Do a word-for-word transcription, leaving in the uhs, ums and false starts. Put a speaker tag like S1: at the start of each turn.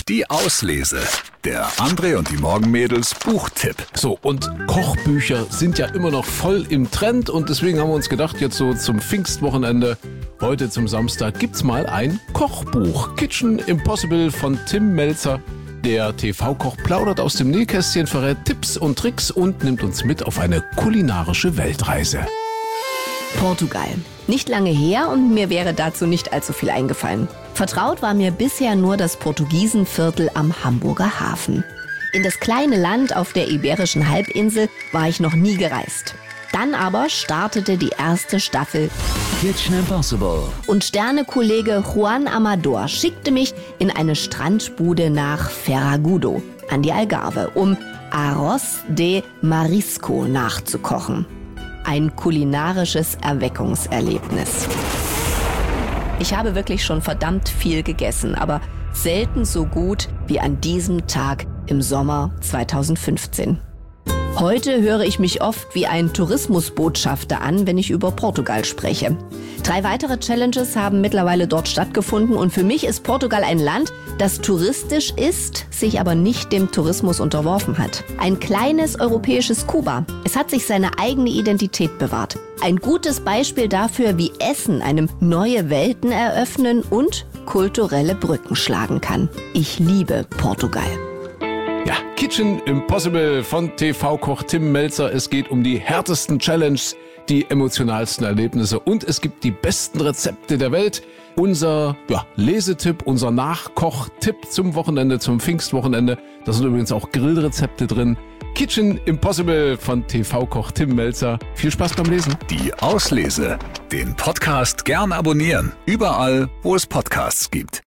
S1: Die Auslese. Der André und die Morgenmädels Buchtipp.
S2: So, und Kochbücher sind ja immer noch voll im Trend und deswegen haben wir uns gedacht, jetzt so zum Pfingstwochenende, heute zum Samstag, gibt's mal ein Kochbuch. Kitchen Impossible von Tim Melzer. Der T V-Koch plaudert aus dem Nähkästchen, verrät Tipps und Tricks und nimmt uns mit auf eine kulinarische Weltreise.
S3: Portugal. Nicht lange her und mir wäre dazu nicht allzu viel eingefallen. Vertraut war mir bisher nur das Portugiesenviertel am Hamburger Hafen. In das kleine Land auf der Iberischen Halbinsel war ich noch nie gereist. Dann aber startete die erste Staffel
S4: Kitchen Impossible.
S3: und Sternekollege Juan Amador schickte mich in eine Strandbude nach Ferragudo an die Algarve, um Arroz de Marisco nachzukochen. Ein kulinarisches Erweckungserlebnis. Ich habe wirklich schon verdammt viel gegessen, aber selten so gut wie an diesem Tag im Sommer zweitausendfünfzehn. Heute höre ich mich oft wie ein Tourismusbotschafter an, wenn ich über Portugal spreche. Drei weitere Challenges haben mittlerweile dort stattgefunden und für mich ist Portugal ein Land, das touristisch ist, sich aber nicht dem Tourismus unterworfen hat. Ein kleines europäisches Kuba. Es hat sich seine eigene Identität bewahrt. Ein gutes Beispiel dafür, wie Essen einem neue Welten eröffnen und kulturelle Brücken schlagen kann. Ich liebe Portugal.
S2: Ja, Kitchen Impossible von T V-Koch Tim Melzer. Es geht um die härtesten Challenges, die emotionalsten Erlebnisse und es gibt die besten Rezepte der Welt. Unser ja, Lesetipp, unser Nachkochtipp zum Wochenende, zum Pfingstwochenende. Da sind übrigens auch Grillrezepte drin. Kitchen Impossible von T V-Koch Tim Melzer. Viel Spaß beim Lesen.
S1: Die Auslese. Den Podcast gern abonnieren. Überall, wo es Podcasts gibt.